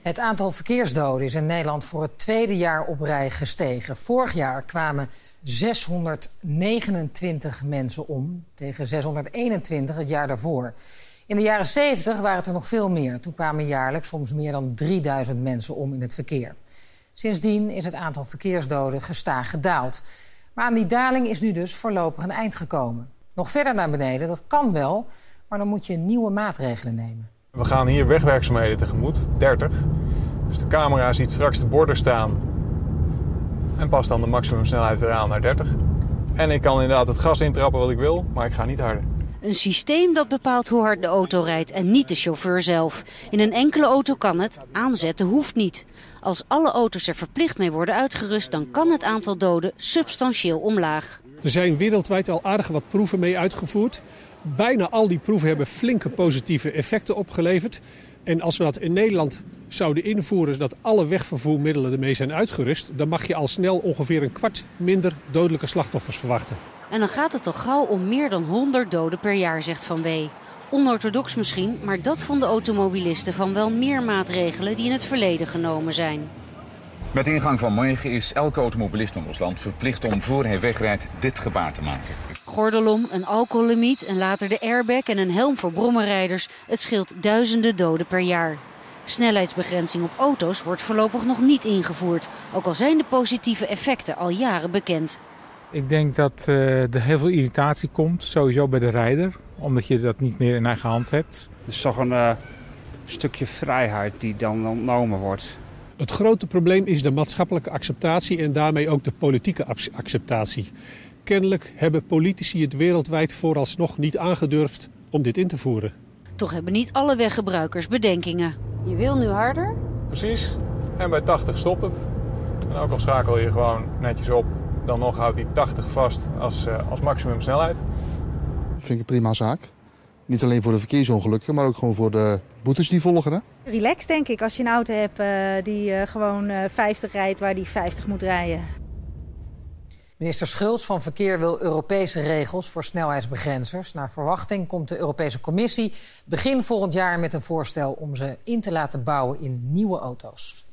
Het aantal verkeersdoden is in Nederland voor het tweede jaar op rij gestegen. Vorig jaar kwamen 629 mensen om, tegen 621 het jaar daarvoor. In de jaren 70 waren het er nog veel meer. Toen kwamen jaarlijks soms meer dan 3000 mensen om in het verkeer. Sindsdien is het aantal verkeersdoden gestaag gedaald. Maar aan die daling is nu dus voorlopig een eind gekomen. Nog verder naar beneden, dat kan wel, maar dan moet je nieuwe maatregelen nemen. We gaan hier wegwerkzaamheden tegemoet, 30. Dus de camera ziet straks de borden staan en past dan de maximumsnelheid weer aan naar 30. En ik kan inderdaad het gas intrappen wat ik wil, maar ik ga niet harder. Een systeem dat bepaalt hoe hard de auto rijdt en niet de chauffeur zelf. In een enkele auto kan het, aanzetten hoeft niet. Als alle auto's er verplicht mee worden uitgerust, dan kan het aantal doden substantieel omlaag. Er zijn wereldwijd al aardig wat proeven mee uitgevoerd. Bijna al die proeven hebben flinke positieve effecten opgeleverd. En als we dat in Nederland zouden invoeren, dat alle wegvervoermiddelen ermee zijn uitgerust, dan mag je al snel ongeveer een kwart minder dodelijke slachtoffers verwachten. En dan gaat het toch gauw om meer dan 100 doden per jaar, zegt Van Wee. Onorthodox misschien, maar dat vonden automobilisten van wel meer maatregelen die in het verleden genomen zijn. Met ingang van morgen is elke automobilist in ons land verplicht om voor hij wegrijdt dit gebaar te maken. Gordel om, een alcohollimiet en later de airbag en een helm voor brommerrijders. Het scheelt duizenden doden per jaar. Snelheidsbegrenzing op auto's wordt voorlopig nog niet ingevoerd. Ook al zijn de positieve effecten al jaren bekend. Ik denk dat er heel veel irritatie komt, sowieso bij de rijder. Omdat je dat niet meer in eigen hand hebt. Het is toch een stukje vrijheid die dan ontnomen wordt. Het grote probleem is de maatschappelijke acceptatie en daarmee ook de politieke acceptatie. Kennelijk hebben politici het wereldwijd vooralsnog niet aangedurfd om dit in te voeren. Toch hebben niet alle weggebruikers bedenkingen. Je wil nu harder? Precies. En bij 80 stopt het. En ook al schakel je gewoon netjes op, dan nog houdt hij 80 vast als maximumsnelheid. Dat vind ik een prima zaak. Niet alleen voor de verkeersongelukken, maar ook gewoon voor de boetes die volgen. Hè? Relaxed denk ik als je een auto hebt die gewoon 50 rijdt waar die 50 moet rijden. Minister Schultz van Verkeer wil Europese regels voor snelheidsbegrenzers. Naar verwachting komt de Europese Commissie begin volgend jaar met een voorstel om ze in te laten bouwen in nieuwe auto's.